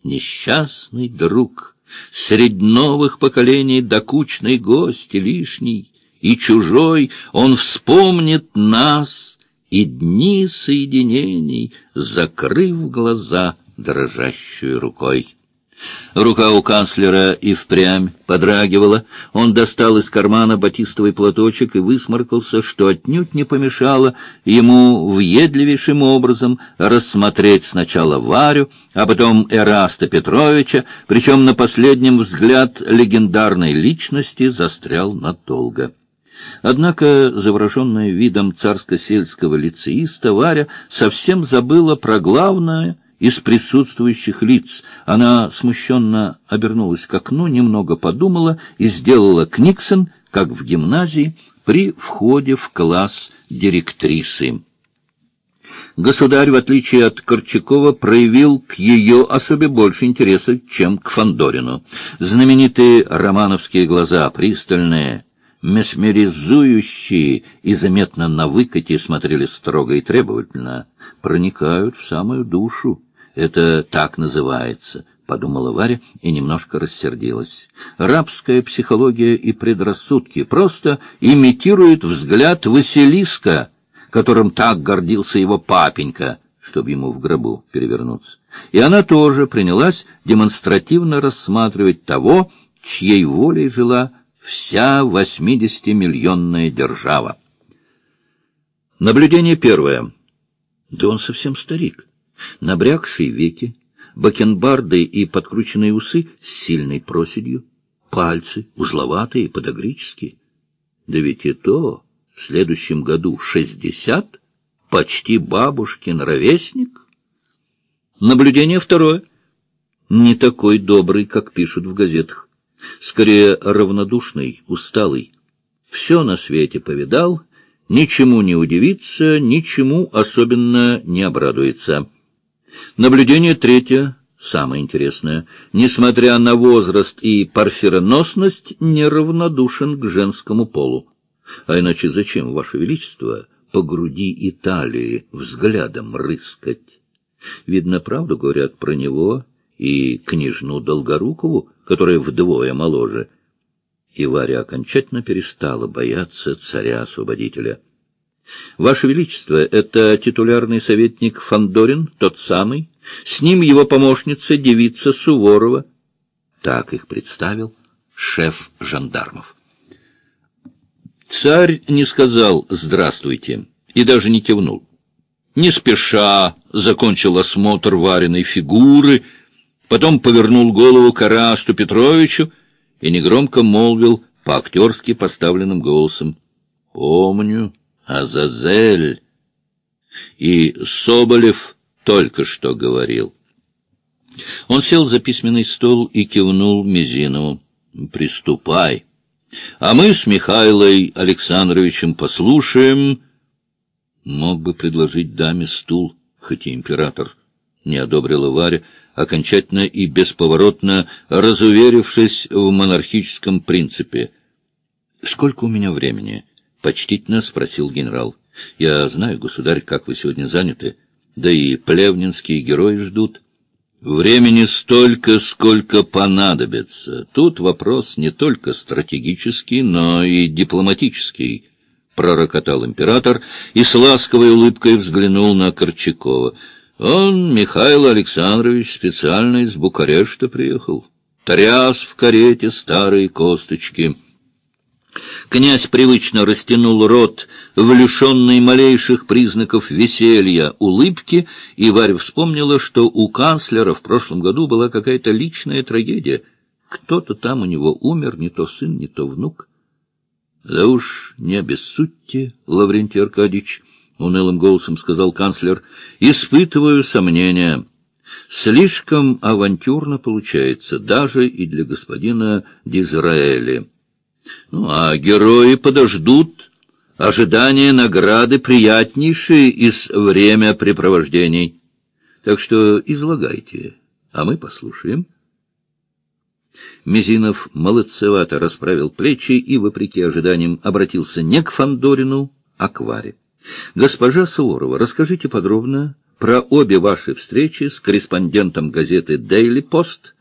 Несчастный друг, средь новых поколений докучный гость лишний и чужой, он вспомнит нас и дни соединений, закрыв глаза дрожащей рукой. Рука у канцлера и впрямь подрагивала. Он достал из кармана батистовый платочек и высморкался, что отнюдь не помешало ему въедливейшим образом рассмотреть сначала Варю, а потом Эраста Петровича, причем на последнем взгляд легендарной личности застрял надолго. Однако, завороженная видом царско-сельского лицеиста, Варя совсем забыла про главное из присутствующих лиц. Она смущенно обернулась к окну, немного подумала и сделала книксон, как в гимназии, при входе в класс директрисы. Государь, в отличие от Корчакова, проявил к ее особе больше интереса, чем к Фандорину. Знаменитые романовские глаза, пристальные, месмеризующие и заметно на выкате, смотрели строго и требовательно, проникают в самую душу. Это так называется, — подумала Варя и немножко рассердилась. Рабская психология и предрассудки просто имитирует взгляд Василиска, которым так гордился его папенька, чтобы ему в гробу перевернуться. И она тоже принялась демонстративно рассматривать того, чьей волей жила вся 80-миллионная держава. Наблюдение первое. Да он совсем старик. Набрякшие веки, бакенбарды и подкрученные усы с сильной проседью, пальцы узловатые, подагрические. Да ведь и то в следующем году 60, почти бабушкин ровесник. Наблюдение второе. Не такой добрый, как пишут в газетах. Скорее равнодушный, усталый. Все на свете повидал, ничему не удивится, ничему особенно не обрадуется. Наблюдение третье, самое интересное. Несмотря на возраст и парфироносность, неравнодушен к женскому полу. А иначе зачем, Ваше Величество, по груди и талии взглядом рыскать? Видно, правду говорят про него и княжну Долгорукову, которая вдвое моложе. И Варя окончательно перестала бояться царя-освободителя. Ваше Величество, это титулярный советник Фандорин, тот самый, с ним его помощница, девица Суворова. Так их представил шеф жандармов. Царь не сказал «здравствуйте» и даже не кивнул. Не спеша закончил осмотр Вариной фигуры, потом повернул голову к Эрасту Петровичу и негромко молвил по-актерски поставленным голосом: «Помню, Азазель, и Соболев только что говорил». Он сел за письменный стол и кивнул Мизинову: «Приступай, а мы с Михаилом Александровичем послушаем». Мог бы предложить даме стул, хоть и император, не одобрила Варя, окончательно и бесповоротно разуверившись в монархическом принципе. «Сколько у меня времени?» — почтительно спросил генерал. «Я знаю, государь, как вы сегодня заняты, да и плевнинские герои ждут». «Времени столько, сколько понадобится. Тут вопрос не только стратегический, но и дипломатический», — пророкотал император и с ласковой улыбкой взглянул на Корчакова. «Он, Михаил Александрович, специально из Букарешта приехал. Тряс в карете старые косточки». Князь привычно растянул рот в лишенной малейших признаков веселья улыбки, и Варя вспомнила, что у канцлера в прошлом году была какая-то личная трагедия. Кто-то там у него умер, не то сын, не то внук. — Да уж не обессудьте, Лаврентий Аркадьевич, — унылым голосом сказал канцлер, — испытываю сомнения. Слишком авантюрно получается, даже и для господина Дизраэля. Ну, а герои подождут. Ожидание награды приятнейшее из времяпрепровождений. Так что излагайте, а мы послушаем. Мизинов молодцевато расправил плечи и, вопреки ожиданиям, обратился не к Фандорину, а к Варе. «Госпожа Суворова, расскажите подробно про обе ваши встречи с корреспондентом газеты «Дейли Пост»